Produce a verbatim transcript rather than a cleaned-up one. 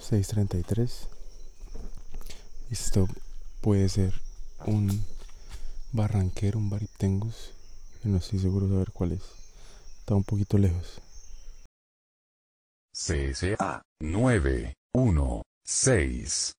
seis treinta y tres. Esto puede ser un Barranquero, un Baritengus. No estoy seguro de ver cuál es. Está un poquito lejos. C S A nueve uno seis